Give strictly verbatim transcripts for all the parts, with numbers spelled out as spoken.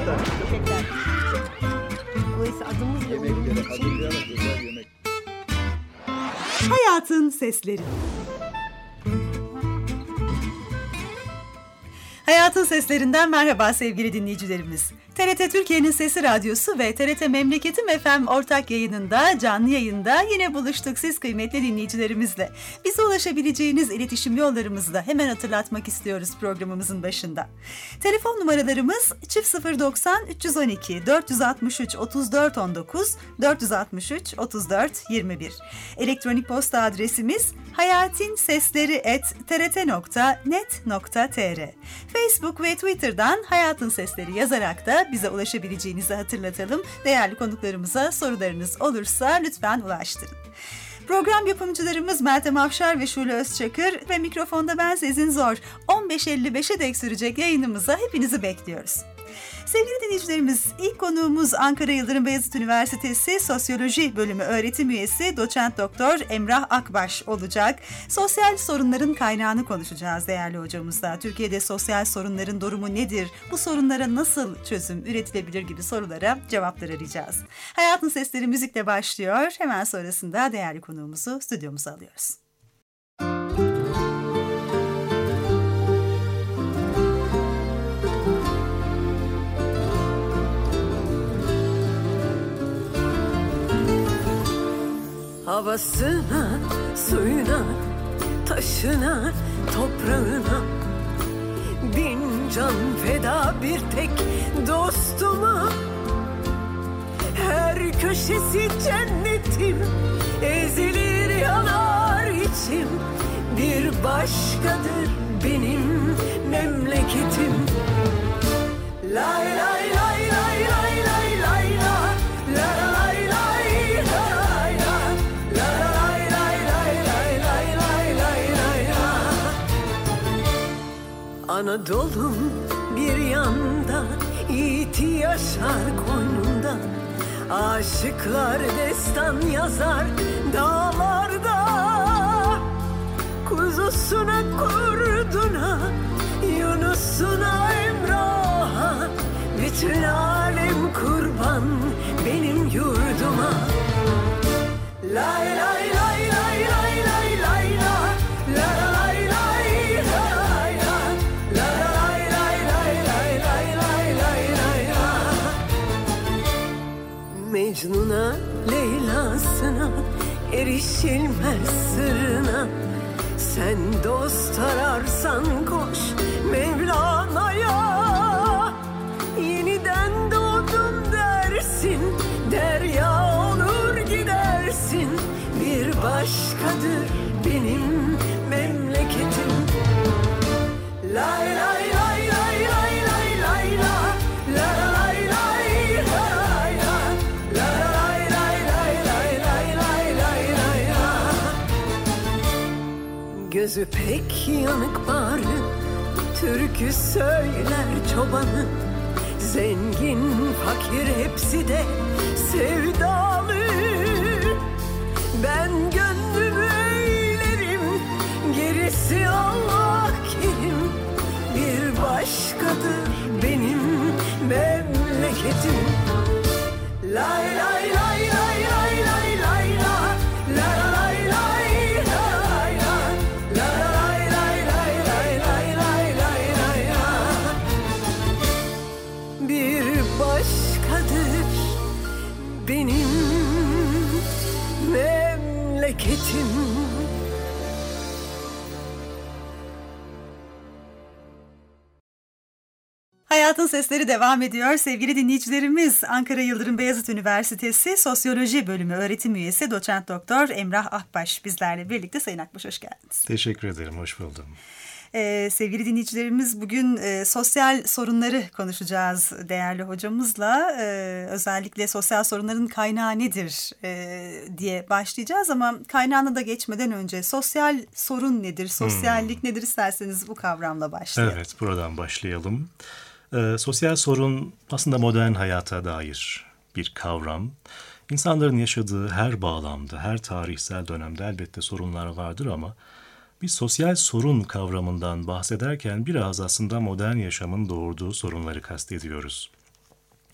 Köpekler. Dolayısıyla adımız da Yemekleri hazırlayarak güzel yemek. Hayatın Sesleri. Hayatın Seslerinden merhaba sevgili dinleyicilerimiz. T R T Türkiye'nin Sesi Radyosu ve T R T Memleketim F M ortak yayınında, canlı yayında yine buluştuk siz kıymetli dinleyicilerimizle. Bize ulaşabileceğiniz iletişim yollarımızı da hemen hatırlatmak istiyoruz programımızın başında. Telefon numaralarımız çift sıfır doksan üç on iki dört altı üç otuz dört on dokuz dört altı üç otuz dört yirmi bir. Elektronik posta adresimiz hayatinsesleri at t r t nokta net nokta t r. Facebook ve Twitter'dan Hayatın Sesleri yazarak da bize ulaşabileceğinizi hatırlatalım. Değerli konuklarımıza sorularınız olursa lütfen ulaştırın. Program yapımcılarımız Meltem Afşar ve Şule Özçakır ve mikrofonda ben Sezin Zor. on beş elli beşe dek sürecek yayınımıza hepinizi bekliyoruz. Sevgili dinleyicilerimiz, ilk konuğumuz Ankara Yıldırım Beyazıt Üniversitesi Sosyoloji Bölümü öğretim üyesi Doçent Doktor Emrah Akbaş olacak. Sosyal sorunların kaynağını konuşacağız değerli hocamızla. Türkiye'de sosyal sorunların durumu nedir? Bu sorunlara nasıl çözüm üretilebilir gibi sorulara cevaplar arayacağız. Hayatın Sesleri müzikle başlıyor. Hemen sonrasında değerli konuğumuzu stüdyomuza alıyoruz. Havasına, suyuna, taşına, toprağına bin can feda bir tek dostuma. Her köşesi cennetim, ezilir yanar içim. Bir başkadır benim memleketim. Lay lay lay lay lay lay lay la la la. Anadolu'm bir yanda, yiğit yaşar koynunda. Aşıklar destan yazar dağlarda. Kuzusuna kurduna, Yunus'una Emrah'a. Bütün alem kurban benim yurduma. Lay lay lay lay lay lay lay la la la. Mecnun'a, Leyla'sına erişilmez sırrına. Sen dost ararsan koş Mevlana'ya. Yeniden doğdum dersin, derya olur gidersin. Bir başkadır benim memleketim. Lay lay lay lay lay lay lay la la la. Gözü pek yanık barı, türkü söyler çobanı. Zengin fakir hepsi de sevdalı. Ben gönlümü eğlerim, gerisi Allah kerim. Bir başkadır benim memleketim. Lay lay lay lay lay lay lay la la la. Benim memleketim. Hayatın Sesleri devam ediyor. Sevgili dinleyicilerimiz, Ankara Yıldırım Beyazıt Üniversitesi Sosyoloji Bölümü öğretim üyesi Doçent Doktor Emrah Akbaş bizlerle birlikte. Sayın Akbaş, hoş geldiniz. Teşekkür ederim, hoş buldum. Ee, sevgili dinleyicilerimiz, bugün e, sosyal sorunları konuşacağız değerli hocamızla. Ee, özellikle sosyal sorunların kaynağı nedir e, diye başlayacağız ama kaynağına da geçmeden önce sosyal sorun nedir, sosyallik hmm. nedir isterseniz bu kavramla başlayalım. Evet, buradan başlayalım. Ee, sosyal sorun aslında modern hayata dair bir kavram. İnsanların yaşadığı her bağlamda, her tarihsel dönemde elbette sorunlar vardır ama biz sosyal sorun kavramından bahsederken biraz aslında modern yaşamın doğurduğu sorunları kastediyoruz.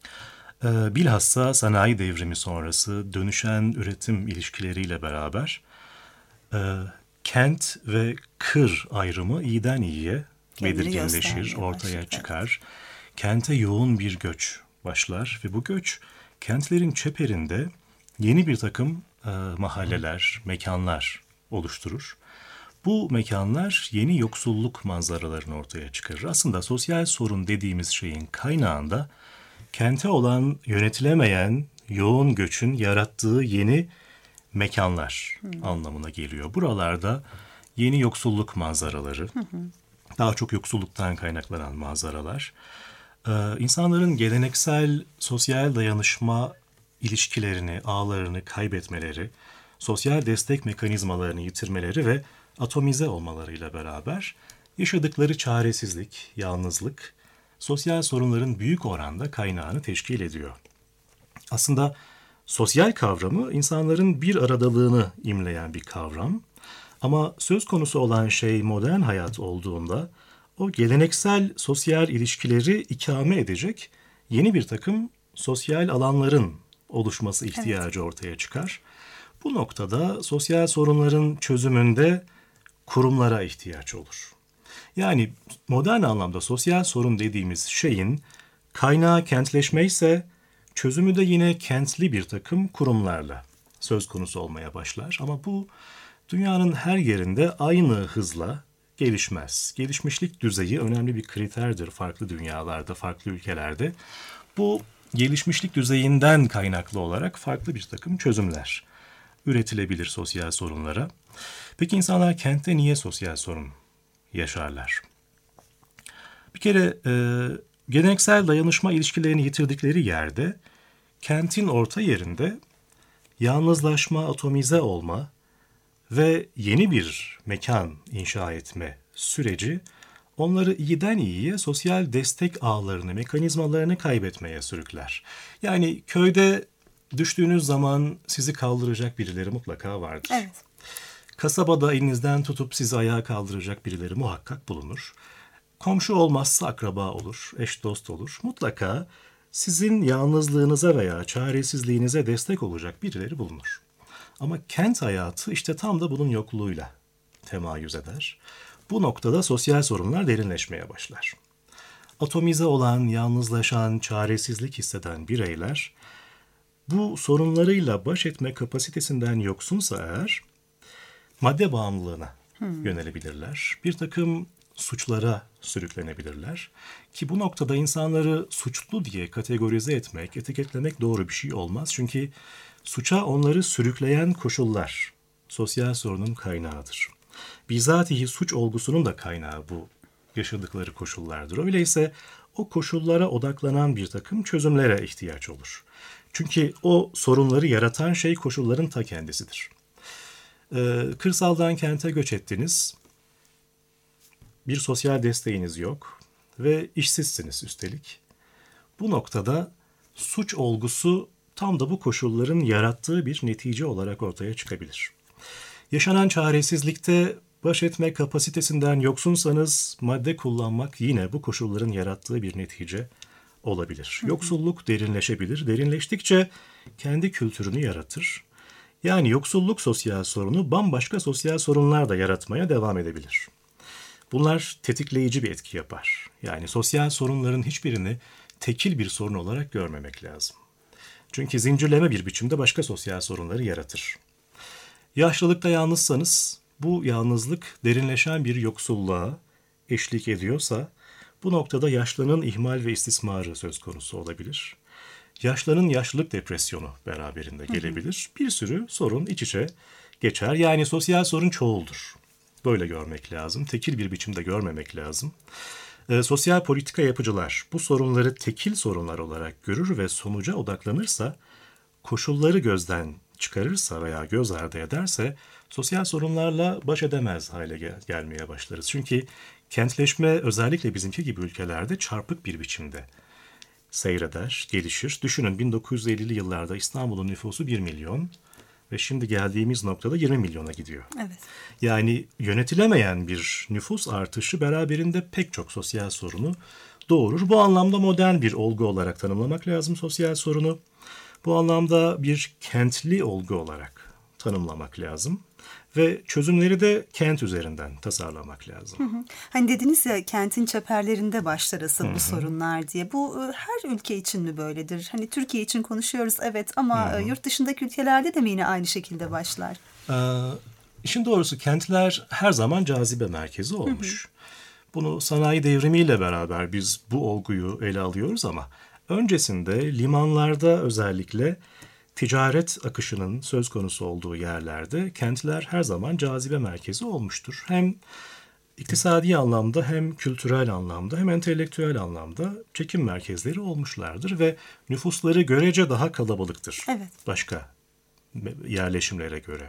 Ee, bilhassa sanayi devrimi sonrası dönüşen üretim ilişkileriyle beraber e, kent ve kır ayrımı iyiden iyiye Kendini belirginleşir, göstermeye ortaya başlar. çıkar. Kente yoğun bir göç başlar ve bu göç kentlerin çeperinde yeni bir takım e, mahalleler, mekanlar oluşturur. Bu mekanlar yeni yoksulluk manzaralarını ortaya çıkarır. Aslında sosyal sorun dediğimiz şeyin kaynağında kente olan yönetilemeyen yoğun göçün yarattığı yeni mekanlar hmm. anlamına geliyor. Buralarda yeni yoksulluk manzaraları, hı hı. daha çok yoksulluktan kaynaklanan manzaralar, ee, insanların geleneksel sosyal dayanışma ilişkilerini, ağlarını kaybetmeleri, sosyal destek mekanizmalarını yitirmeleri ve atomize olmalarıyla beraber yaşadıkları çaresizlik, yalnızlık, sosyal sorunların büyük oranda kaynağını teşkil ediyor. Aslında sosyal kavramı insanların bir aradalığını imleyen bir kavram. Ama söz konusu olan şey modern hayat olduğunda o geleneksel sosyal ilişkileri ikame edecek yeni bir takım sosyal alanların oluşması ihtiyacı evet. ortaya çıkar. Bu noktada sosyal sorunların çözümünde kurumlara ihtiyaç olur. Yani modern anlamda sosyal sorun dediğimiz şeyin kaynağı kentleşme ise çözümü de yine kentli bir takım kurumlarla söz konusu olmaya başlar. Ama bu dünyanın her yerinde aynı hızla gelişmez. Gelişmişlik düzeyi önemli bir kriterdir farklı dünyalarda, farklı ülkelerde. Bu gelişmişlik düzeyinden kaynaklı olarak farklı bir takım çözümler üretilebilir sosyal sorunlara. Peki insanlar kentte niye sosyal sorun yaşarlar? Bir kere e, geleneksel dayanışma ilişkilerini yitirdikleri yerde kentin orta yerinde yalnızlaşma, atomize olma ve yeni bir mekan inşa etme süreci onları iyiden iyiye sosyal destek ağlarını, mekanizmalarını kaybetmeye sürükler. Yani köyde düştüğünüz zaman sizi kaldıracak birileri mutlaka vardır. Evet. Kasabada elinizden tutup sizi ayağa kaldıracak birileri muhakkak bulunur. Komşu olmazsa akraba olur, eş dost olur. Mutlaka sizin yalnızlığınıza veya çaresizliğinize destek olacak birileri bulunur. Ama kent hayatı işte tam da bunun yokluğuyla temayüz eder. Bu noktada sosyal sorunlar derinleşmeye başlar. Atomize olan, yalnızlaşan, çaresizlik hisseden bireyler bu sorunlarıyla baş etme kapasitesinden yoksunsa eğer madde bağımlılığına hmm. yönelebilirler. Bir takım suçlara sürüklenebilirler. Ki bu noktada insanları suçlu diye kategorize etmek, etiketlemek doğru bir şey olmaz. Çünkü suça onları sürükleyen koşullar sosyal sorunun kaynağıdır. Bizatihi suç olgusunun da kaynağı bu yaşadıkları koşullardır. Öyleyse o koşullara odaklanan bir takım çözümlere ihtiyaç olur. Çünkü o sorunları yaratan şey koşulların ta kendisidir. Ee, kırsaldan kente göç ettiniz, bir sosyal desteğiniz yok ve işsizsiniz üstelik. Bu noktada suç olgusu tam da bu koşulların yarattığı bir netice olarak ortaya çıkabilir. Yaşanan çaresizlikte baş etme kapasitesinden yoksunsanız madde kullanmak yine bu koşulların yarattığı bir netice olabilir. Hı hı. Yoksulluk derinleşebilir. Derinleştikçe kendi kültürünü yaratır. Yani yoksulluk sosyal sorunu bambaşka sosyal sorunlar da yaratmaya devam edebilir. Bunlar tetikleyici bir etki yapar. Yani sosyal sorunların hiçbirini tekil bir sorun olarak görmemek lazım. Çünkü zincirleme bir biçimde başka sosyal sorunları yaratır. Yaşlılıkta yalnızsanız bu yalnızlık derinleşen bir yoksulluğa eşlik ediyorsa bu noktada yaşlının ihmal ve istismarı söz konusu olabilir. Yaşlının yaşlılık depresyonu beraberinde gelebilir. Bir sürü sorun iç içe geçer. Yani sosyal sorun çoğuldur. Böyle görmek lazım. Tekil bir biçimde görmemek lazım. E, sosyal politika yapıcılar bu sorunları tekil sorunlar olarak görür ve sonuca odaklanırsa, koşulları gözden çıkarırsa veya göz ardı ederse sosyal sorunlarla baş edemez hale gel- gelmeye başlarız. Çünkü kentleşme özellikle bizimki gibi ülkelerde çarpık bir biçimde seyreder, gelişir. Düşünün bin dokuz yüz ellili yıllarda İstanbul'un nüfusu bir milyon ve şimdi geldiğimiz noktada yirmi milyona gidiyor. Evet. Yani yönetilemeyen bir nüfus artışı beraberinde pek çok sosyal sorunu doğurur. Bu anlamda modern bir olgu olarak tanımlamak lazım sosyal sorunu. Bu anlamda bir kentli olgu olarak tanımlamak lazım. Ve çözümleri de kent üzerinden tasarlamak lazım. Hı hı. Hani dediniz ya kentin çeperlerinde başlar asıl bu sorunlar diye. Bu her ülke için mi böyledir? Hani Türkiye için konuşuyoruz evet ama hı hı. yurt dışındaki ülkelerde de mi yine aynı şekilde başlar? Ee, işin doğrusu kentler her zaman cazibe merkezi olmuş. Hı hı. Bunu sanayi devrimiyle beraber biz bu olguyu ele alıyoruz ama öncesinde limanlarda özellikle ticaret akışının söz konusu olduğu yerlerde kentler her zaman cazibe merkezi olmuştur. Hem iktisadi anlamda hem kültürel anlamda hem entelektüel anlamda çekim merkezleri olmuşlardır ve nüfusları görece daha kalabalıktır. Evet. Başka yerleşimlere göre.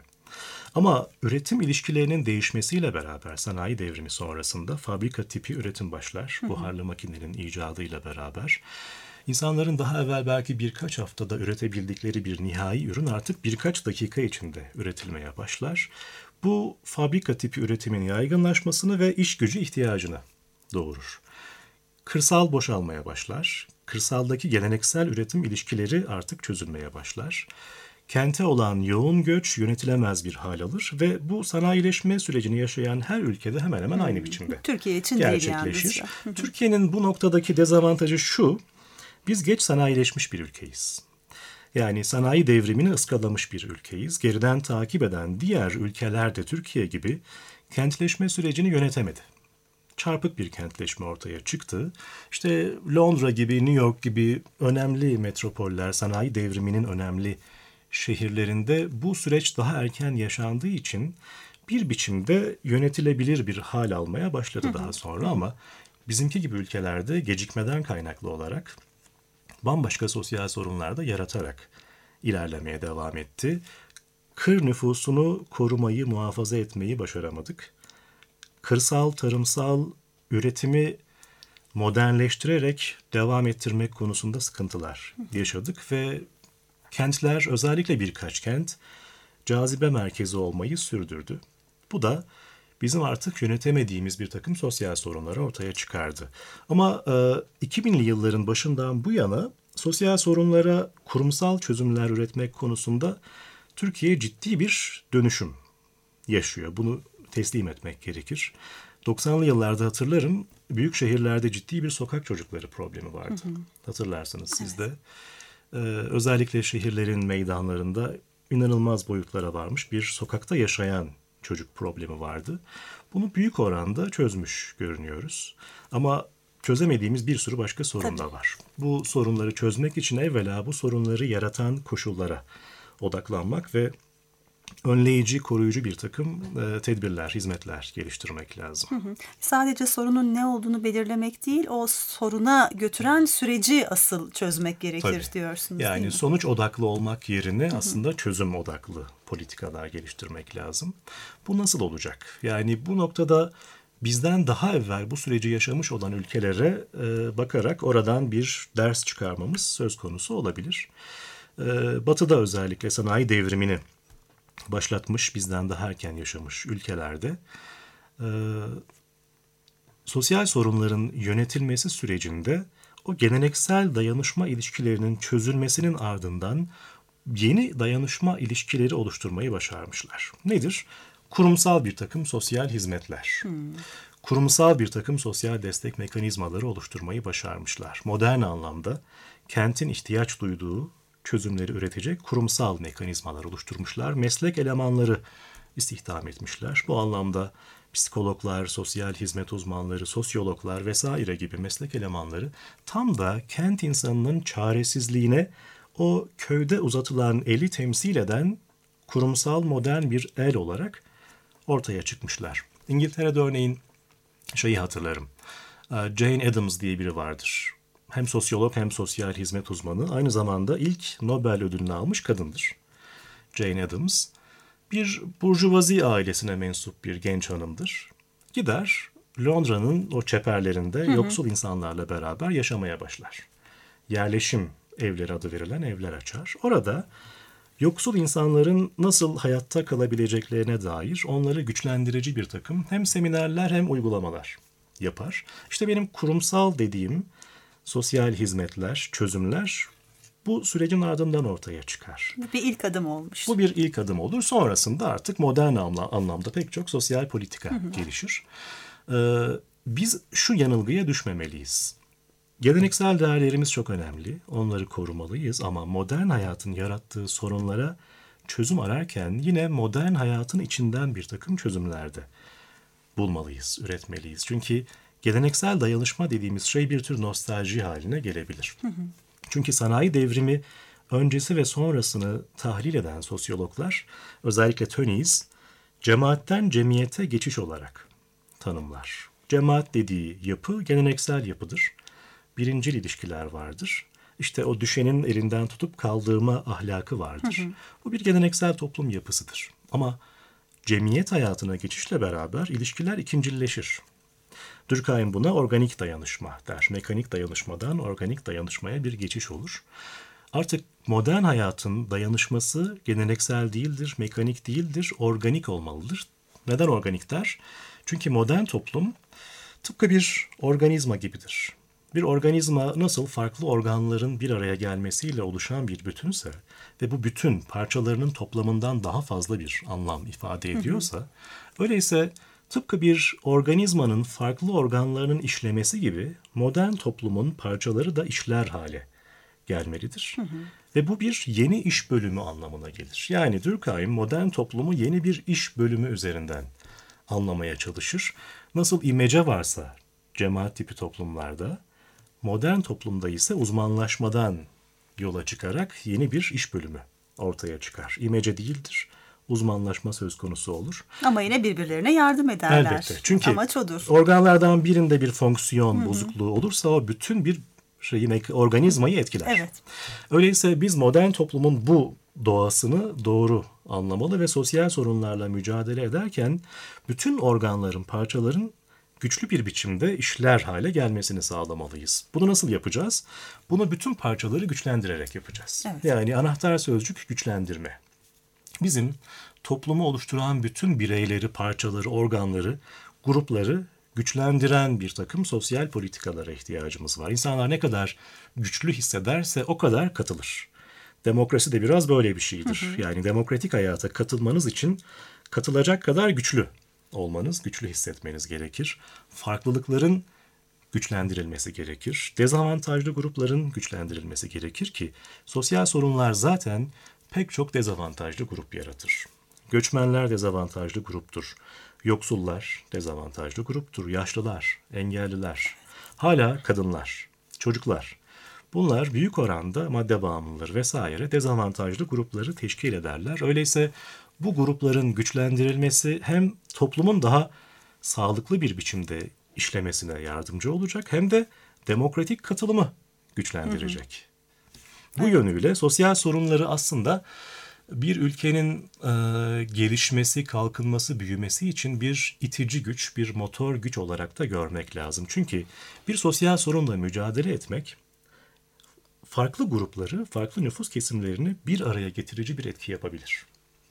Ama üretim ilişkilerinin değişmesiyle beraber sanayi devrimi sonrasında fabrika tipi üretim başlar. Hı hı. Buharlı makinenin icadıyla beraber İnsanların daha evvel belki birkaç haftada üretebildikleri bir nihai ürün artık birkaç dakika içinde üretilmeye başlar. Bu fabrika tipi üretimin yaygınlaşmasını ve iş gücü ihtiyacını doğurur. Kırsal boşalmaya başlar. Kırsaldaki geleneksel üretim ilişkileri artık çözülmeye başlar. Kente olan yoğun göç yönetilemez bir hal alır ve bu sanayileşme sürecini yaşayan her ülkede hemen hemen aynı biçimde Türkiye için gerçekleşir. Türkiye'nin bu noktadaki dezavantajı şu: biz geç sanayileşmiş bir ülkeyiz. Yani sanayi devrimini ıskalamış bir ülkeyiz. Geriden takip eden diğer ülkeler de Türkiye gibi kentleşme sürecini yönetemedi. Çarpık bir kentleşme ortaya çıktı. İşte Londra gibi, New York gibi önemli metropoller, sanayi devriminin önemli şehirlerinde bu süreç daha erken yaşandığı için bir biçimde yönetilebilir bir hal almaya başladı daha sonra ama bizimki gibi ülkelerde gecikmeden kaynaklı olarak bambaşka sosyal sorunlar da yaratarak ilerlemeye devam etti. Kır nüfusunu korumayı, muhafaza etmeyi başaramadık. Kırsal, tarımsal üretimi modernleştirerek devam ettirmek konusunda sıkıntılar yaşadık ve kentler, özellikle birkaç kent, cazibe merkezi olmayı sürdürdü. Bu da bizim artık yönetemediğimiz bir takım sosyal sorunları ortaya çıkardı. Ama e, iki binli yılların başından bu yana sosyal sorunlara kurumsal çözümler üretmek konusunda Türkiye ciddi bir dönüşüm yaşıyor. Bunu teslim etmek gerekir. doksanlı yıllarda hatırlarım, büyük şehirlerde ciddi bir sokak çocukları problemi vardı. Hı hı. Hatırlarsınız siz evet. de. Ee, özellikle şehirlerin meydanlarında inanılmaz boyutlara varmış bir sokakta yaşayan çocuk problemi vardı. Bunu büyük oranda çözmüş görünüyoruz. Ama çözemediğimiz bir sürü başka sorun da var. Bu sorunları çözmek için evvela bu sorunları yaratan koşullara odaklanmak ve önleyici, koruyucu bir takım e, tedbirler, hizmetler geliştirmek lazım. Hı hı. Sadece sorunun ne olduğunu belirlemek değil, o soruna götüren süreci asıl çözmek gerekir Tabii. diyorsunuz. Yani değil mi? sonuç odaklı olmak yerine hı hı. aslında çözüm odaklı politikalar geliştirmek lazım. Bu nasıl olacak? Yani bu noktada bizden daha evvel bu süreci yaşamış olan ülkelere e, bakarak oradan bir ders çıkarmamız söz konusu olabilir. E, Batı'da özellikle sanayi devrimini başlatmış, bizden daha erken yaşamış ülkelerde e, sosyal sorunların yönetilmesi sürecinde o geleneksel dayanışma ilişkilerinin çözülmesinin ardından yeni dayanışma ilişkileri oluşturmayı başarmışlar. Nedir? Kurumsal bir takım sosyal hizmetler. Hmm. Kurumsal bir takım sosyal destek mekanizmaları oluşturmayı başarmışlar. Modern anlamda kentin ihtiyaç duyduğu çözümleri üretecek kurumsal mekanizmalar oluşturmuşlar. Meslek elemanları istihdam etmişler. Bu anlamda psikologlar, sosyal hizmet uzmanları, sosyologlar vesaire gibi meslek elemanları tam da kent insanının çaresizliğine o köyde uzatılan eli temsil eden kurumsal modern bir el olarak ortaya çıkmışlar. İngiltere'de örneğin şeyi hatırlarım. Jane Addams diye biri vardır. Hem sosyolog hem sosyal hizmet uzmanı. Aynı zamanda ilk Nobel ödülünü almış kadındır. Jane Addams bir burjuvazi ailesine mensup bir genç hanımdır. Gider Londra'nın o çeperlerinde hı hı. yoksul insanlarla beraber yaşamaya başlar. Yerleşim evleri adı verilen evler açar. Orada yoksul insanların nasıl hayatta kalabileceklerine dair onları güçlendirici bir takım hem seminerler hem uygulamalar yapar. İşte benim kurumsal dediğim sosyal hizmetler, çözümler bu sürecin ardından ortaya çıkar. Bir ilk adım olmuş. Bu bir ilk adım olur. Sonrasında artık modern anlamda pek çok sosyal politika hı hı. gelişir. Ee, biz şu yanılgıya düşmemeliyiz. Geleneksel değerlerimiz çok önemli. Onları korumalıyız ama modern hayatın yarattığı sorunlara çözüm ararken yine modern hayatın içinden bir takım çözümlerde bulmalıyız, üretmeliyiz. Çünkü geleneksel dayanışma dediğimiz şey bir tür nostalji haline gelebilir. Hı hı. Çünkü sanayi devrimi öncesi ve sonrasını tahlil eden sosyologlar, özellikle Tönnies, cemaatten cemiyete geçiş olarak tanımlar. Cemaat dediği yapı geleneksel yapıdır. Birincil ilişkiler vardır. İşte o düşenin elinden tutup kaldırma ahlakı vardır. Hı hı. Bu bir geleneksel toplum yapısıdır. Ama cemiyet hayatına geçişle beraber ilişkiler ikincilleşir. Durkheim buna organik dayanışma der. Mekanik dayanışmadan organik dayanışmaya bir geçiş olur. Artık modern hayatın dayanışması geleneksel değildir, mekanik değildir, organik olmalıdır. Neden organik der? Çünkü modern toplum tıpkı bir organizma gibidir. Bir organizma nasıl farklı organların bir araya gelmesiyle oluşan bir bütünse ve bu bütün parçalarının toplamından daha fazla bir anlam ifade ediyorsa, hı hı. öyleyse tıpkı bir organizmanın farklı organlarının işlemesi gibi modern toplumun parçaları da işler hale gelmelidir. Hı hı. Ve bu bir yeni iş bölümü anlamına gelir. Yani Durkheim modern toplumu yeni bir iş bölümü üzerinden anlamaya çalışır. Nasıl imece varsa cemaat tipi toplumlarda, modern toplumda ise uzmanlaşmadan yola çıkarak yeni bir iş bölümü ortaya çıkar. İmece değildir, uzmanlaşma söz konusu olur. Ama yine birbirlerine yardım ederler. Elbette. Çünkü amaç odur. Organlardan birinde bir fonksiyon Hı-hı. bozukluğu olursa o bütün bir şeyi, organizmayı etkiler. Evet. Öyleyse biz modern toplumun bu doğasını doğru anlamalı ve sosyal sorunlarla mücadele ederken bütün organların, parçaların güçlü bir biçimde işler hale gelmesini sağlamalıyız. Bunu nasıl yapacağız? Bunu bütün parçaları güçlendirerek yapacağız. Evet. Yani anahtar sözcük güçlendirme. Bizim toplumu oluşturan bütün bireyleri, parçaları, organları, grupları güçlendiren bir takım sosyal politikalara ihtiyacımız var. İnsanlar ne kadar güçlü hissederse o kadar katılır. Demokrasi de biraz böyle bir şeydir. Hı hı. Yani demokratik hayata katılmanız için katılacak kadar güçlü olmanız, güçlü hissetmeniz gerekir. Farklılıkların güçlendirilmesi gerekir. Dezavantajlı grupların güçlendirilmesi gerekir ki sosyal sorunlar zaten pek çok dezavantajlı grup yaratır. Göçmenler dezavantajlı gruptur. Yoksullar dezavantajlı gruptur. Yaşlılar, engelliler, hala kadınlar, çocuklar. Bunlar büyük oranda madde bağımlıları vesaire dezavantajlı grupları teşkil ederler. Öyleyse bu grupların güçlendirilmesi hem toplumun daha sağlıklı bir biçimde işlemesine yardımcı olacak hem de demokratik katılımı güçlendirecek. Hı hı. Bu evet. yönüyle sosyal sorunları aslında bir ülkenin e, gelişmesi, kalkınması, büyümesi için bir itici güç, bir motor güç olarak da görmek lazım. Çünkü bir sosyal sorunla mücadele etmek farklı grupları, farklı nüfus kesimlerini bir araya getirici bir etki yapabilir.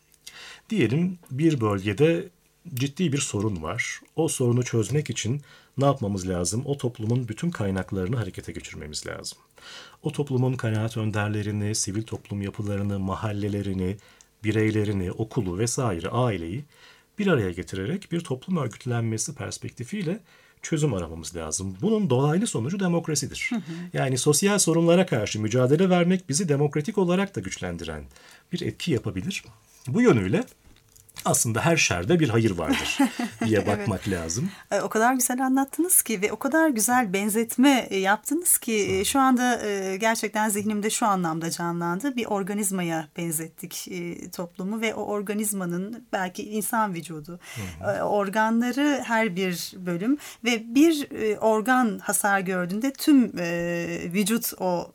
Diyelim bir bölgede ciddi bir sorun var. O sorunu çözmek için ne yapmamız lazım? O toplumun bütün kaynaklarını harekete geçirmemiz lazım. O toplumun kanaat önderlerini, sivil toplum yapılarını, mahallelerini, bireylerini, okulu vesaire, aileyi bir araya getirerek bir toplum örgütlenmesi perspektifiyle çözüm aramamız lazım. Bunun dolaylı sonucu demokrasidir. Hı hı. Yani sosyal sorunlara karşı mücadele vermek bizi demokratik olarak da güçlendiren bir etki yapabilir. Bu yönüyle aslında her şerde bir hayır vardır diye bakmak evet. lazım. O kadar güzel anlattınız ki ve o kadar güzel benzetme yaptınız ki şu anda gerçekten zihnimde şu anlamda canlandı. Bir organizmaya benzettik toplumu ve o organizmanın belki insan vücudu, Hı-hı. organları her bir bölüm ve bir organ hasar gördüğünde tüm vücut o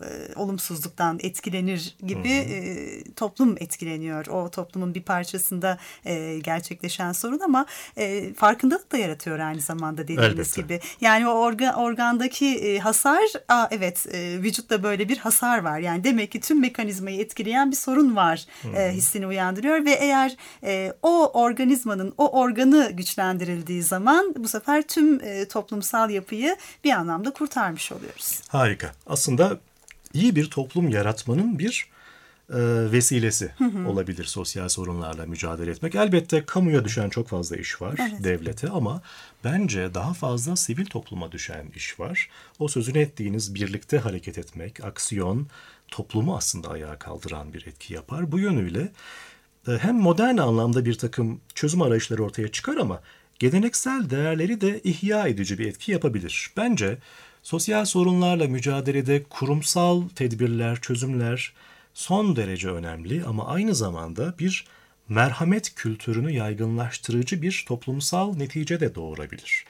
olumsuzluktan etkilenir gibi Hı-hı. toplum etkileniyor. O toplumun bir parçasında e, gerçekleşen sorun ama e, farkındalık da yaratıyor aynı zamanda dediğiniz Elbette. gibi. Yani o orga, organdaki e, hasar, aa, evet e, vücutta böyle bir hasar var. Yani demek ki tüm mekanizmayı etkileyen bir sorun var e, hissini uyandırıyor ve eğer e, o organizmanın o organı güçlendirildiği zaman bu sefer tüm e, toplumsal yapıyı bir anlamda kurtarmış oluyoruz. Harika. Aslında iyi bir toplum yaratmanın bir e, vesilesi hı hı. olabilir sosyal sorunlarla mücadele etmek. Elbette kamuya düşen çok fazla iş var, evet. devlete, ama bence daha fazla sivil topluma düşen iş var. O sözünü ettiğiniz birlikte hareket etmek, aksiyon toplumu aslında ayağa kaldıran bir etki yapar. Bu yönüyle e, hem modern anlamda bir takım çözüm arayışları ortaya çıkar ama geleneksel değerleri de ihya edici bir etki yapabilir. Bence sosyal sorunlarla mücadelede kurumsal tedbirler, çözümler son derece önemli ama aynı zamanda bir merhamet kültürünü yaygınlaştırıcı bir toplumsal netice de doğurabilir.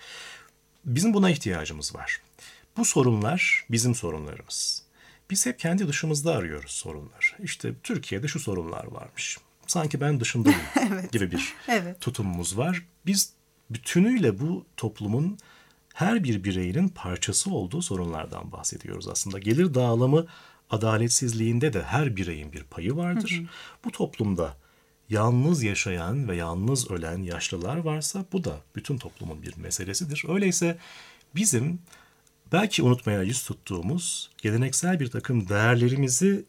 Bizim buna ihtiyacımız var. Bu sorunlar bizim sorunlarımız. Biz hep kendi dışımızda arıyoruz sorunları. İşte Türkiye'de şu sorunlar varmış. Sanki ben dışındayım evet. gibi bir evet. tutumumuz var. Biz bütünüyle bu toplumun her bir bireyinin parçası olduğu sorunlardan bahsediyoruz aslında. Gelir dağılımı adaletsizliğinde de her bireyin bir payı vardır. Hı hı. Bu toplumda yalnız yaşayan ve yalnız ölen yaşlılar varsa bu da bütün toplumun bir meselesidir. Öyleyse bizim belki unutmaya yüz tuttuğumuz geleneksel bir takım değerlerimizi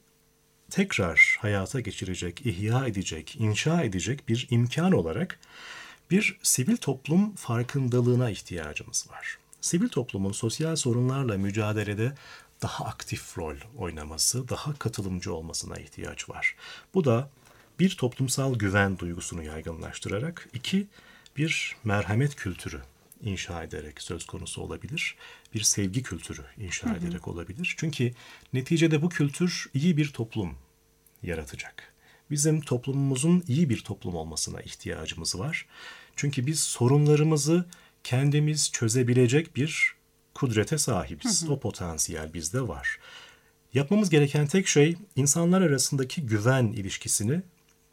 tekrar hayata geçirecek, ihya edecek, inşa edecek bir imkan olarak bir sivil toplum farkındalığına ihtiyacımız var. Sivil toplumun sosyal sorunlarla mücadelede daha aktif rol oynaması, daha katılımcı olmasına ihtiyaç var. Bu da bir toplumsal güven duygusunu yaygınlaştırarak, iki, bir merhamet kültürü inşa ederek söz konusu olabilir. Bir sevgi kültürü inşa hı hı. ederek olabilir. Çünkü neticede bu kültür iyi bir toplum yaratacak. Bizim toplumumuzun iyi bir toplum olmasına ihtiyacımız var. Çünkü biz sorunlarımızı kendimiz çözebilecek bir kudrete sahibiz. Hı hı. O potansiyel bizde var. Yapmamız gereken tek şey insanlar arasındaki güven ilişkisini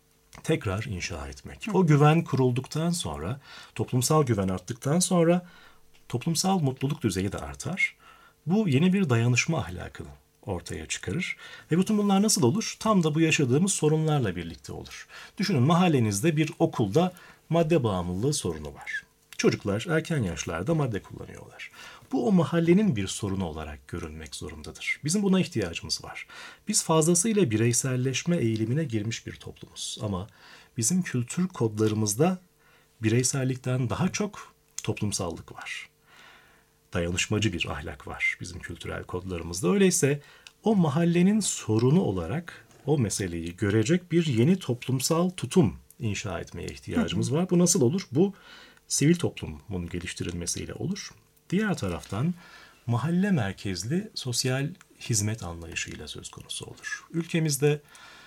tekrar inşa etmek. Hı hı. O güven kurulduktan sonra, toplumsal güven arttıktan sonra toplumsal mutluluk düzeyi de artar. Bu yeni bir dayanışma ahlakını ortaya çıkarır. Ve bütün bunlar nasıl olur? Tam da bu yaşadığımız sorunlarla birlikte olur. Düşünün, mahallenizde bir okulda madde bağımlılığı sorunu var. Çocuklar erken yaşlarda madde kullanıyorlar. Bu o mahallenin bir sorunu olarak görülmek zorundadır. Bizim buna ihtiyacımız var. Biz fazlasıyla bireyselleşme eğilimine girmiş bir toplumuz. Ama bizim kültür kodlarımızda bireysellikten daha çok toplumsallık var. Dayanışmacı bir ahlak var bizim kültürel kodlarımızda. Öyleyse o mahallenin sorunu olarak o meseleyi görecek bir yeni toplumsal tutum inşa etmeye ihtiyacımız var. Bu nasıl olur? Bu sivil toplumun geliştirilmesiyle olur. Diğer taraftan mahalle merkezli sosyal hizmet anlayışıyla söz konusu olur. Ülkemizde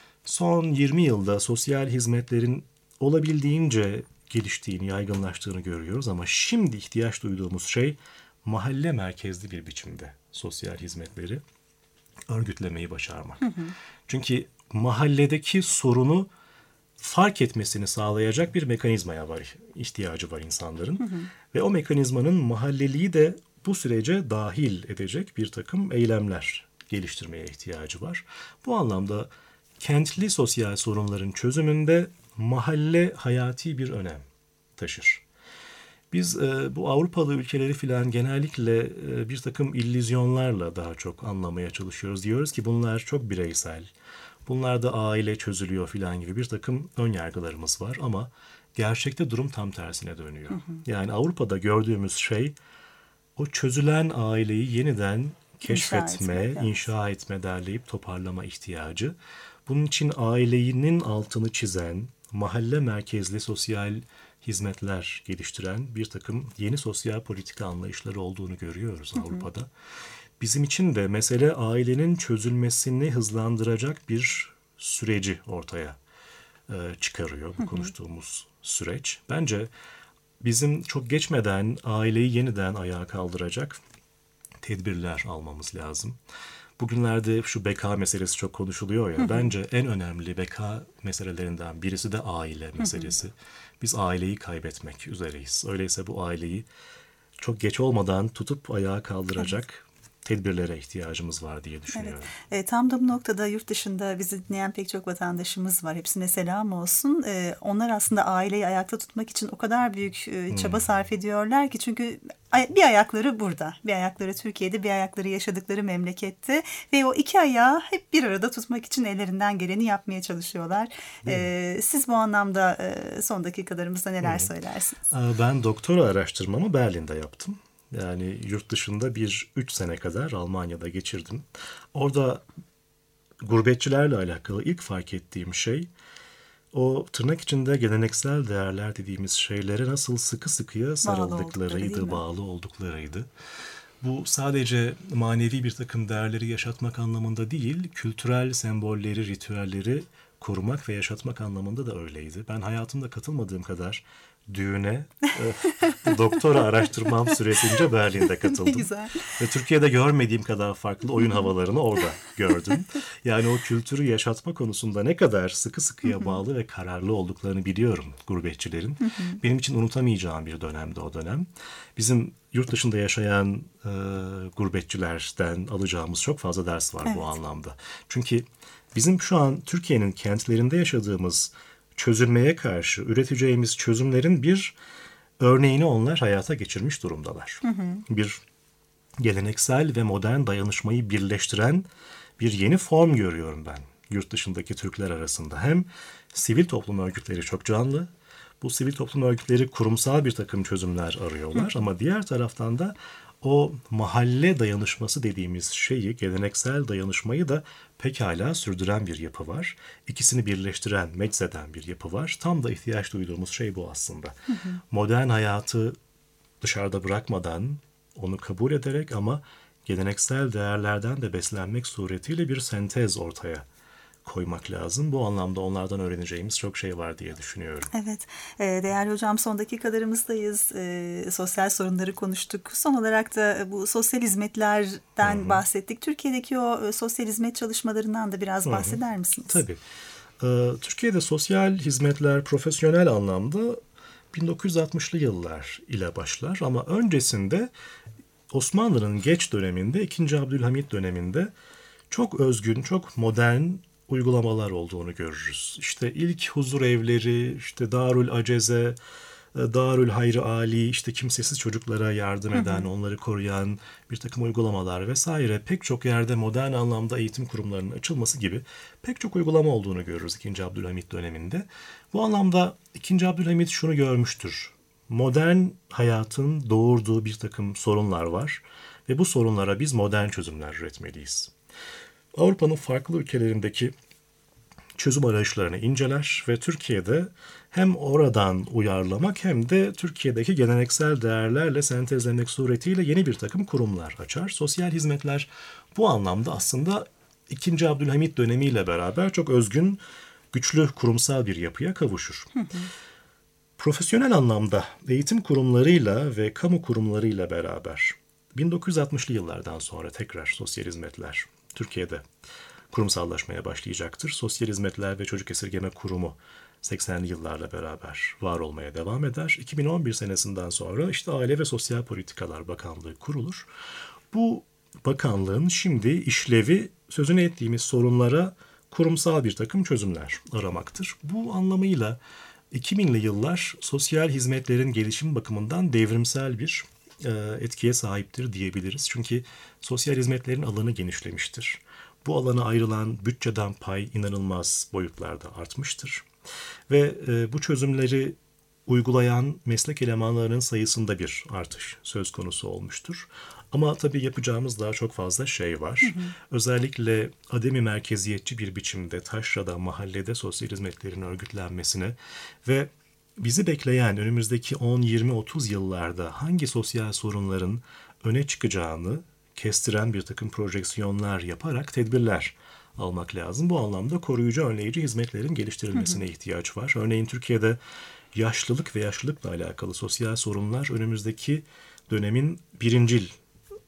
son yirmi yılda sosyal hizmetlerin olabildiğince geliştiğini, yaygınlaştığını görüyoruz ama şimdi ihtiyaç duyduğumuz şey mahalle merkezli bir biçimde sosyal hizmetleri örgütlemeyi başarmak. Hı hı. Çünkü mahalledeki sorunu fark etmesini sağlayacak bir mekanizmaya var, ihtiyacı var insanların. Hı hı. Ve o mekanizmanın mahalleliği de bu sürece dahil edecek bir takım eylemler geliştirmeye ihtiyacı var. Bu anlamda kentli sosyal sorunların çözümünde mahalle hayati bir önem taşır. Biz e, bu Avrupalı ülkeleri filan genellikle e, bir takım illüzyonlarla daha çok anlamaya çalışıyoruz. Diyoruz ki bunlar çok bireysel, bunlarda aile çözülüyor filan gibi bir takım ön yargılarımız var ama gerçekte durum tam tersine dönüyor. Hı hı. Yani Avrupa'da gördüğümüz şey o çözülen aileyi yeniden keşfetme, inşa, inşa etme, derleyip toparlama ihtiyacı. Bunun için ailenin altını çizen, mahalle merkezli sosyal hizmetler geliştiren bir takım yeni sosyal politika anlayışları olduğunu görüyoruz Avrupa'da. Hı hı. Bizim için de mesele ailenin çözülmesini hızlandıracak bir süreci ortaya e, çıkarıyor bu hı hı. konuştuğumuz süreç. Bence bizim çok geçmeden aileyi yeniden ayağa kaldıracak tedbirler almamız lazım. Bugünlerde şu beka meselesi çok konuşuluyor ya. Hı hı. Bence en önemli beka meselelerinden birisi de aile meselesi. Hı hı. Biz aileyi kaybetmek üzereyiz. Öyleyse bu aileyi çok geç olmadan tutup ayağa kaldıracak evet. tedbirlere ihtiyacımız var diye düşünüyorum. Evet. E, tam da bu noktada yurt dışında bizi dinleyen pek çok vatandaşımız var. Hepsine selam olsun. E, onlar aslında aileyi ayakta tutmak için o kadar büyük e, çaba hmm. sarf ediyorlar ki çünkü bir ayakları burada, bir ayakları Türkiye'de, bir ayakları yaşadıkları memlekette ve o iki ayağı hep bir arada tutmak için ellerinden geleni yapmaya çalışıyorlar. Ee, siz bu anlamda e, son dakikalarımızda neler hmm. söylersiniz? Ben doktora araştırmamı Berlin'de yaptım. Yani yurt dışında bir üç sene kadar Almanya'da geçirdim. Orada gurbetçilerle alakalı ilk fark ettiğim şey, o tırnak içinde geleneksel değerler dediğimiz şeylere nasıl sıkı sıkıya sarıldıklarıydı, bağlı olduklarıydı. Bu sadece manevi bir takım değerleri yaşatmak anlamında değil, kültürel sembolleri, ritüelleri korumak ve yaşatmak anlamında da öyleydi. Ben hayatımda katılmadığım kadar düğüne e, doktora araştırmam süresince Berlin'de katıldım. Güzel. Ve Türkiye'de görmediğim kadar farklı oyun havalarını orada gördüm. Yani o kültürü yaşatma konusunda ne kadar sıkı sıkıya bağlı ve kararlı olduklarını biliyorum gurbetçilerin. Benim için unutamayacağım bir dönemdi o dönem. Bizim yurt dışında yaşayan e, gurbetçilerden alacağımız çok fazla ders var evet. bu anlamda. Çünkü bizim şu an Türkiye'nin kentlerinde yaşadığımız çözülmeye karşı üreteceğimiz çözümlerin bir örneğini onlar hayata geçirmiş durumdalar. Hı hı. Bir geleneksel ve modern dayanışmayı birleştiren bir yeni form görüyorum ben yurt dışındaki Türkler arasında. Hem sivil toplum örgütleri çok canlı, bu sivil toplum örgütleri kurumsal bir takım çözümler arıyorlar. Hı. Ama diğer taraftan da o mahalle dayanışması dediğimiz şeyi, geleneksel dayanışmayı da pekala sürdüren bir yapı var. İkisini birleştiren, meczeden bir yapı var. Tam da ihtiyaç duyduğumuz şey bu aslında. Hı hı. Modern hayatı dışarıda bırakmadan, onu kabul ederek ama geleneksel değerlerden de beslenmek suretiyle bir sentez ortaya koymak lazım. Bu anlamda onlardan öğreneceğimiz çok şey var diye düşünüyorum. Evet. Değerli hocam, son dakikalarımızdayız. E, sosyal sorunları konuştuk. Son olarak da bu sosyal hizmetlerden Hı-hı. bahsettik. Türkiye'deki o sosyal hizmet çalışmalarından da biraz Hı-hı. bahseder misiniz? Tabii. Ee, Türkiye'de sosyal hizmetler profesyonel anlamda bin dokuz yüz altmışlı yıllar ile başlar ama öncesinde Osmanlı'nın geç döneminde, ikinci. Abdülhamit döneminde çok özgün, çok modern uygulamalar olduğunu görürüz. İşte ilk huzur evleri, işte Darül Aceze, Darül Hayri Ali, işte kimsesiz çocuklara yardım eden, hı hı. onları koruyan bir takım uygulamalar vesaire. Pek çok yerde modern anlamda eğitim kurumlarının açılması gibi pek çok uygulama olduğunu görürüz ikinci. Abdülhamit döneminde. Bu anlamda ikinci. Abdülhamit şunu görmüştür. Modern hayatın doğurduğu bir takım sorunlar var ve bu sorunlara biz modern çözümler üretmeliyiz. Avrupa'nın farklı ülkelerindeki çözüm arayışlarını inceler ve Türkiye'de hem oradan uyarlamak hem de Türkiye'deki geleneksel değerlerle sentezlemek suretiyle yeni bir takım kurumlar açar. Sosyal hizmetler bu anlamda aslında ikinci. Abdülhamit dönemiyle beraber çok özgün, güçlü kurumsal bir yapıya kavuşur. Hı hı. Profesyonel anlamda eğitim kurumlarıyla ve kamu kurumlarıyla beraber bin dokuz yüz altmışlı yıllardan sonra tekrar sosyal hizmetler Türkiye'de kurumsallaşmaya başlayacaktır. Sosyal Hizmetler ve Çocuk Esirgeme Kurumu seksenli yıllarla beraber var olmaya devam eder. iki bin on bir senesinden sonra işte Aile ve Sosyal Politikalar Bakanlığı kurulur. Bu bakanlığın şimdi işlevi sözünü ettiğimiz sorunlara kurumsal bir takım çözümler aramaktır. Bu anlamıyla iki binli yıllar sosyal hizmetlerin gelişim bakımından devrimsel bir etkiye sahiptir diyebiliriz. Çünkü sosyal hizmetlerin alanı genişlemiştir. Bu alana ayrılan bütçeden pay inanılmaz boyutlarda artmıştır. Ve e, bu çözümleri uygulayan meslek elemanlarının sayısında bir artış söz konusu olmuştur. Ama tabii yapacağımız daha çok fazla şey var. Hı hı. Özellikle ademi merkeziyetçi bir biçimde taşrada, mahallede sosyal hizmetlerin örgütlenmesine ve bizi bekleyen önümüzdeki on, yirmi, otuz yıllarda hangi sosyal sorunların öne çıkacağını kestiren bir takım projeksiyonlar yaparak tedbirler almak lazım. Bu anlamda koruyucu, önleyici hizmetlerin geliştirilmesine hı hı. ihtiyaç var. Örneğin Türkiye'de yaşlılık ve yaşlılıkla alakalı sosyal sorunlar önümüzdeki dönemin birincil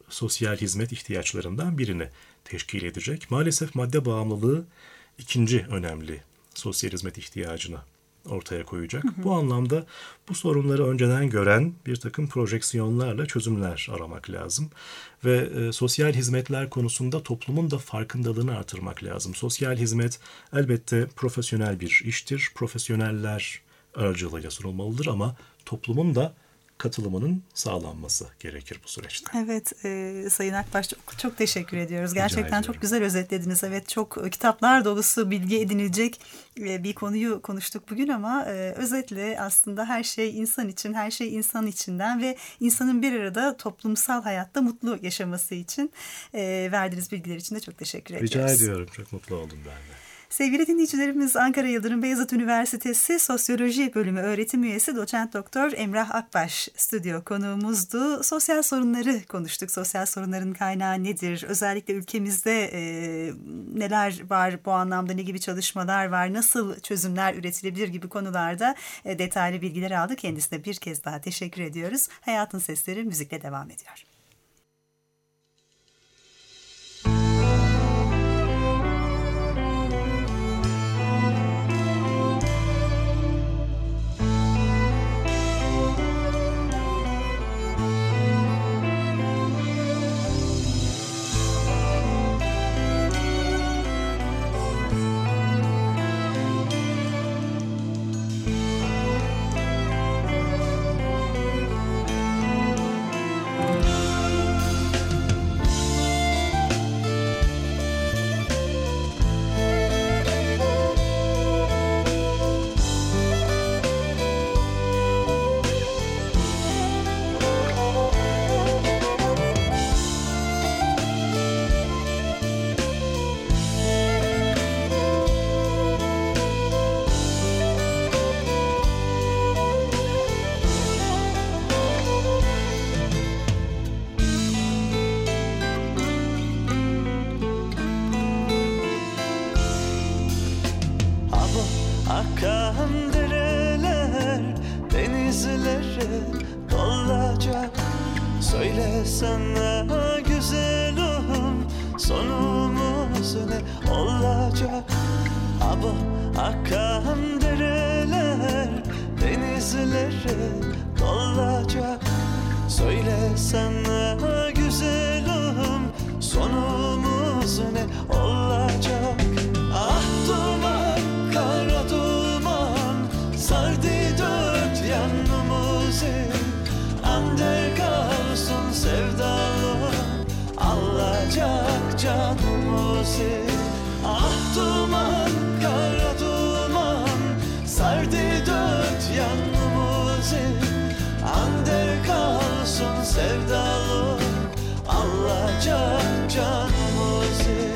sosyal hizmet ihtiyaçlarından birini teşkil edecek. Maalesef madde bağımlılığı ikinci önemli sosyal hizmet ihtiyacını ortaya koyacak. Hı hı. Bu anlamda bu sorunları önceden gören bir takım projeksiyonlarla çözümler aramak lazım. Ve e, sosyal hizmetler konusunda toplumun da farkındalığını artırmak lazım. Sosyal hizmet elbette profesyonel bir iştir. Profesyoneller aracılığıyla sunulmalıdır ama toplumun da katılımının sağlanması gerekir bu süreçte. Evet, e, Sayın Akbaş çok, çok teşekkür ediyoruz. Gerçekten çok güzel özetlediniz. Evet, çok kitaplar dolusu bilgi edinilecek e, bir konuyu konuştuk bugün ama e, özetle aslında her şey insan için, her şey insan içinden ve insanın bir arada toplumsal hayatta mutlu yaşaması için e, verdiğiniz bilgiler için de çok teşekkür ediyoruz. Rica ediyorum. Çok mutlu oldum ben de. Sevgili dinleyicilerimiz, Ankara Yıldırım Beyazıt Üniversitesi Sosyoloji Bölümü öğretim üyesi Doçent Doktor Emrah Akbaş stüdyo konuğumuzdu. Sosyal sorunları konuştuk. Sosyal sorunların kaynağı nedir? Özellikle ülkemizde e, neler var bu anlamda, ne gibi çalışmalar var? Nasıl çözümler üretilebilir gibi konularda e, detaylı bilgiler aldık. Kendisine bir kez daha teşekkür ediyoruz. Hayatın Sesleri müzikle devam ediyor. Akan dereler denizlere dolacak. Söylesene güzelim, sonumuz ne olacak? Abo akan dereler denizlere dolacak. Söylesene güzelim, sonumuz ne olacak? Ah duman, kara duman sardı dört yanımızı. Ander kalsın sevdalım, alacak canımızı. Ah duman, kara duman sardı dört yanımızı. Ander kalsın sevdalım, alacak canımızı.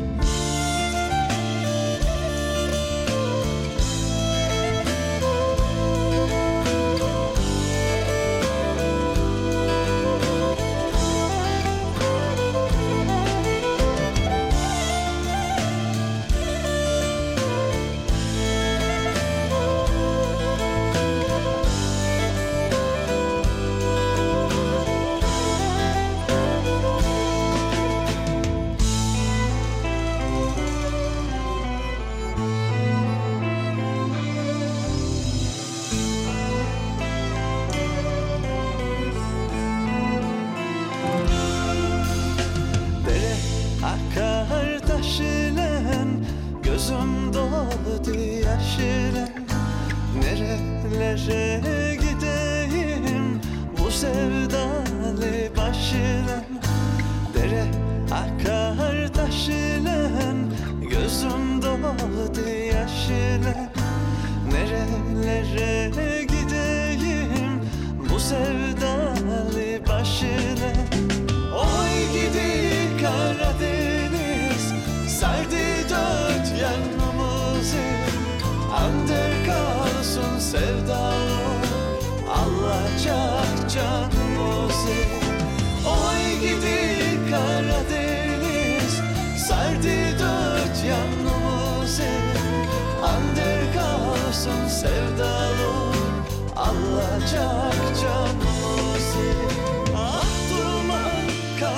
Gözüm doldu yaşla. Nerelere gideyim bu sevdalı başla. Dere akar taşla. Gözüm doldu yaşla. Nerelere gideyim bu sevdalı başla. Oy gidi Karadeniz sardı dört yanımızı. Ander kalsın sevdalım, alacak canımızı. Oy gidi Karadeniz sardı dört yanımızı. Ander kalsın sevdalım, alacak canımızı. Ah duman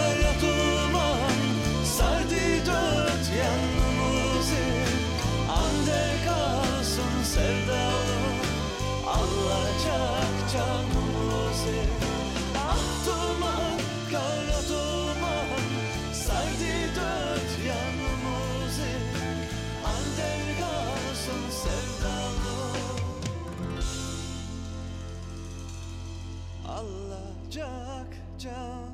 alacak canımızı.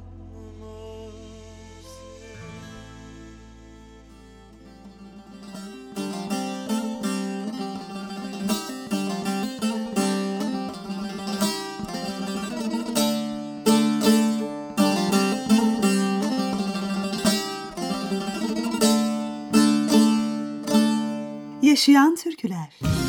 Yaşayan türküler.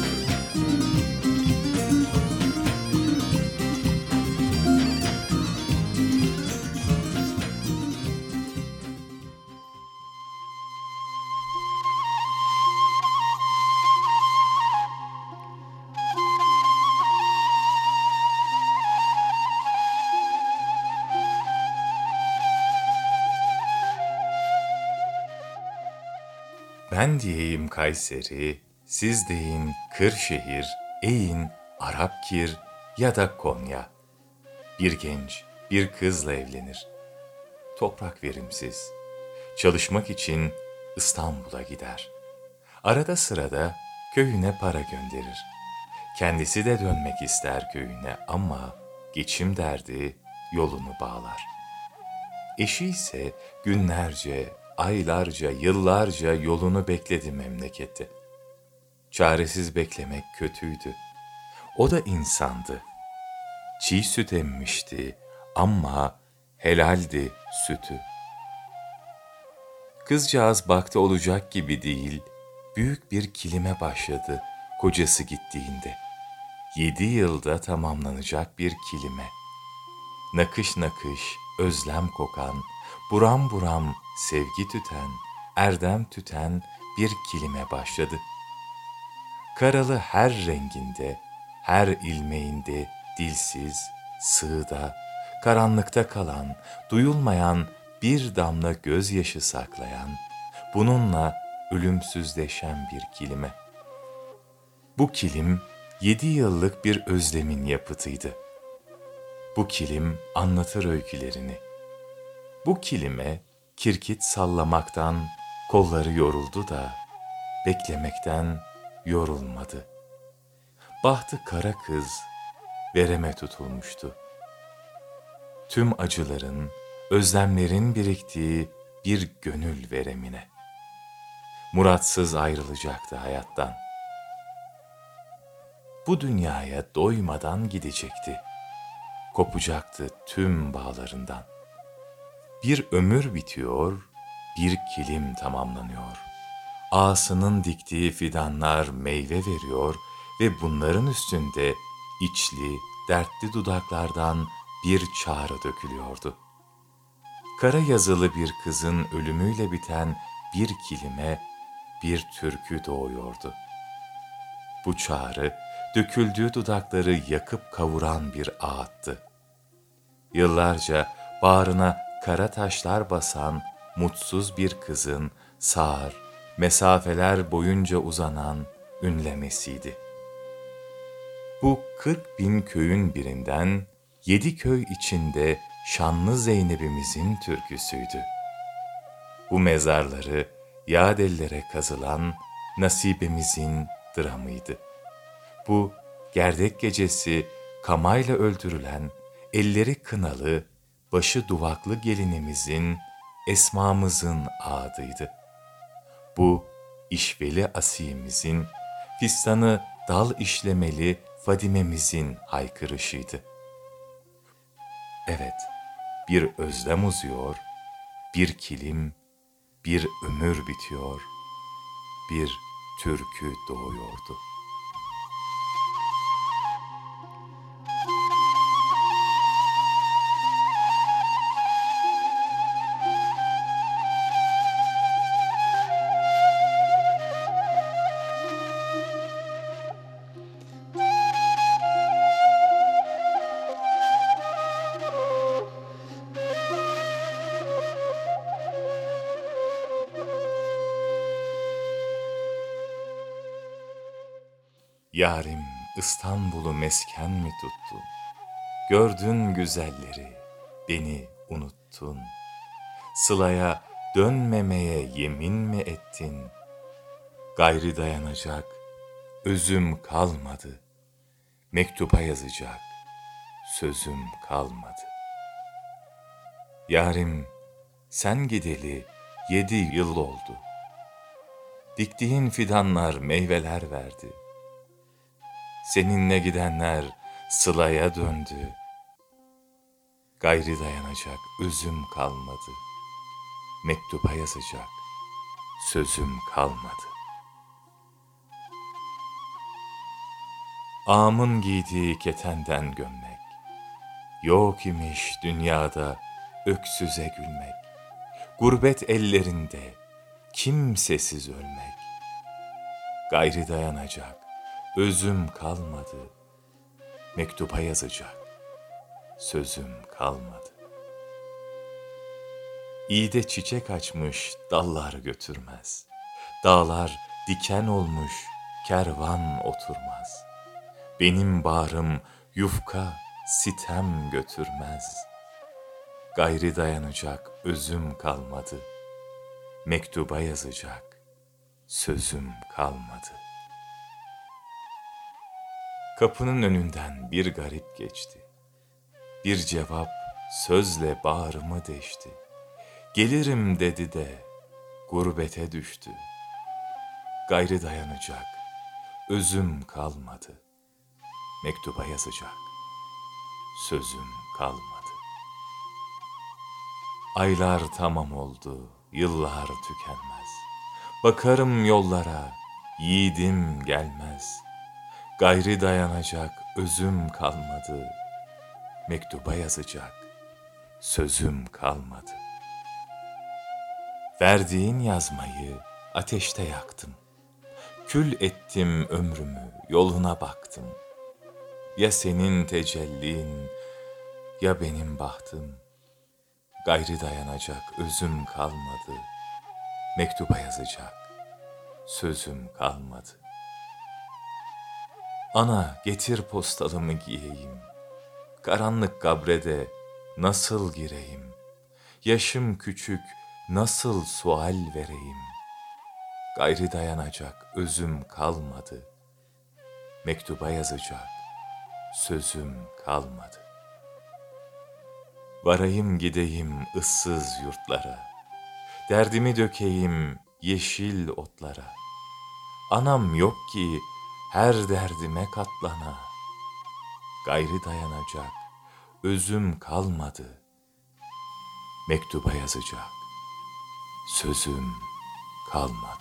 Ben diyeyim Kayseri, siz deyin Kırşehir, Eğin, Arapkir ya da Konya. Bir genç bir kızla evlenir. Toprak verimsiz. Çalışmak için İstanbul'a gider. Arada sırada köyüne para gönderir. Kendisi de dönmek ister köyüne ama geçim derdi yolunu bağlar. Eşi ise günlerce, aylarca, yıllarca yolunu bekledi memlekette. Çaresiz beklemek kötüydü. O da insandı. Çiğ süt emmişti ama helaldi sütü. Kızcağız baktı olacak gibi değil, büyük bir kilime başladı kocası gittiğinde. Yedi yılda tamamlanacak bir kilime. Nakış nakış, özlem kokan, buram buram sevgi tüten, erdem tüten bir kilime başladı. Karalı her renginde, her ilmeğinde, dilsiz, sığda, karanlıkta kalan, duyulmayan bir damla gözyaşı saklayan, bununla ölümsüzleşen bir kilime. Bu kilim yedi yıllık bir özlemin yapıtıydı. Bu kilim anlatır öykülerini. Bu kilime kirkit sallamaktan kolları yoruldu da beklemekten yorulmadı. Bahtı kara kız vereme tutulmuştu. Tüm acıların, özlemlerin biriktiği bir gönül veremine. Muratsız ayrılacaktı hayattan. Bu dünyaya doymadan gidecekti. Kopacaktı tüm bağlarından. Bir ömür bitiyor, bir kilim tamamlanıyor. Ağasının diktiği fidanlar meyve veriyor ve bunların üstünde içli, dertli dudaklardan bir çağrı dökülüyordu. Kara yazılı bir kızın ölümüyle biten bir kilime bir türkü doğuyordu. Bu çağrı, döküldüğü dudakları yakıp kavuran bir ağıttı. Yıllarca bağrına kara taşlar basan mutsuz bir kızın sağır, mesafeler boyunca uzanan ünlemesiydi. Bu kırk bin köyün birinden yedi köy içinde şanlı Zeynep'imizin türküsüydü. Bu mezarları yad ellere kazılan nasibemizin dramıydı. Bu gerdek gecesi kamayla öldürülen, elleri kınalı, başı duvaklı gelinimizin, esmamızın ağıdıydı. Bu işveli asiyimizin, fistanı dal işlemeli Fadime'mizin haykırışıydı. Evet, bir özlem uzuyor, bir kilim, bir ömür bitiyor, bir türkü doğuyordu. Yarim İstanbul'u mesken mi tuttun? Gördün güzelleri, beni unuttun. Sılaya dönmemeye yemin mi ettin? Gayri dayanacak özüm kalmadı. Mektuba yazacak sözüm kalmadı. Yarim, sen gideli yedi yıl oldu. Diktiğin fidanlar meyveler verdi. Seninle gidenler sılaya döndü. Gayri dayanacak özüm kalmadı. Mektuba yazacak sözüm kalmadı. Ağamın giydiği ketenden gömlek, yok imiş dünyada öksüze gülmek. Gurbet ellerinde kimsesiz ölmek. Gayri dayanacak özüm kalmadı. Mektuba yazacak sözüm kalmadı. İğde çiçek açmış dallar götürmez. Dağlar diken olmuş kervan oturmaz. Benim bağrım yufka sitem götürmez. Gayri dayanacak özüm kalmadı. Mektuba yazacak sözüm kalmadı. Kapının önünden bir garip geçti. Bir cevap sözle bağrımı deşti. Gelirim dedi de gurbete düştü. Gayri dayanacak özüm kalmadı. Mektuba yazacak sözüm kalmadı. Aylar tamam oldu, yıllar tükenmez. Bakarım yollara, yiğidim gelmez. Gayri dayanacak özüm kalmadı. Mektuba yazacak sözüm kalmadı. Verdiğin yazmayı ateşte yaktım. Kül ettim ömrümü, yoluna baktım. Ya senin tecellin, ya benim bahtım. Gayri dayanacak özüm kalmadı. Mektuba yazacak sözüm kalmadı. Ana getir postalımı giyeyim. Karanlık kabrede nasıl gireyim? Yaşım küçük, nasıl sual vereyim? Gayri dayanacak özüm kalmadı. Mektuba yazacak sözüm kalmadı. Varayım gideyim ıssız yurtlara. Derdimi dökeyim yeşil otlara. Anam yok ki her derdime katlana. Gayri dayanacak özüm kalmadı. Mektuba yazacak sözüm kalmadı.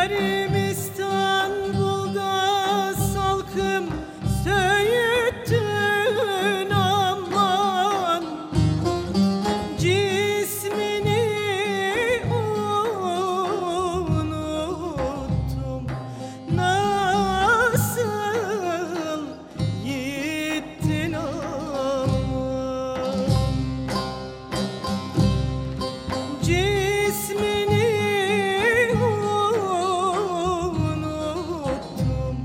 Giderim İstanbul'da salkım söğüttün aman, cismini unuttum, nasıl gittin aman, cismini unuttum,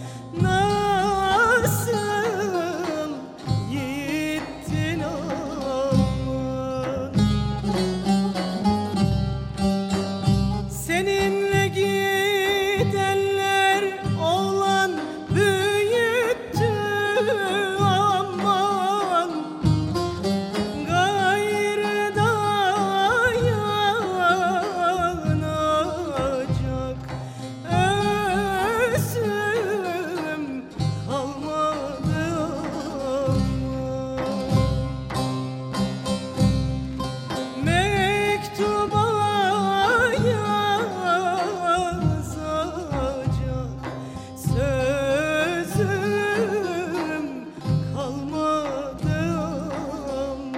nasıl gittin aman. Seninle gidenler oğlan büyüttü aman, gayrı dayanacak özüm kalmadı aman. Mektuba yazacak sözüm kalmadı aman.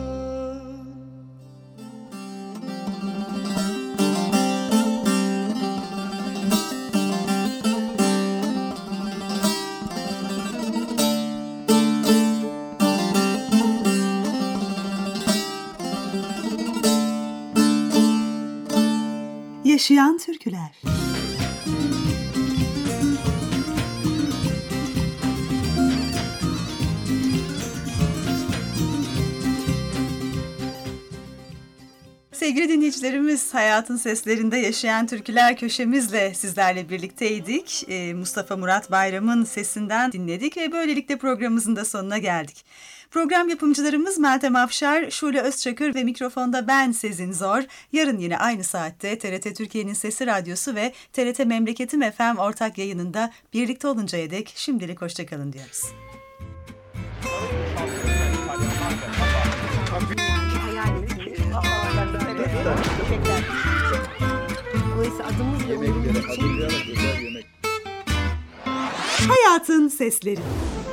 Yaşayan türküler. Sevgili dinleyicilerimiz, Hayatın Seslerinde Yaşayan Türküler köşemizle sizlerle birlikteydik. Ee, Mustafa Murat Bayram'ın sesinden dinledik ve böylelikle programımızın da sonuna geldik. Program yapımcılarımız Meltem Afşar, Şule Özçakır ve mikrofonda ben Sezin Zor. Yarın yine aynı saatte T R T Türkiye'nin Sesi Radyosu ve T R T Memleketim F M ortak yayınında birlikte oluncaya dek şimdilik hoşçakalın diyoruz. Hayal ettim. Gerçekten. Dolayısıyla adımız bile Yemekleri uygun için. hazırlayarak özel yemek. Hayatın Sesleri.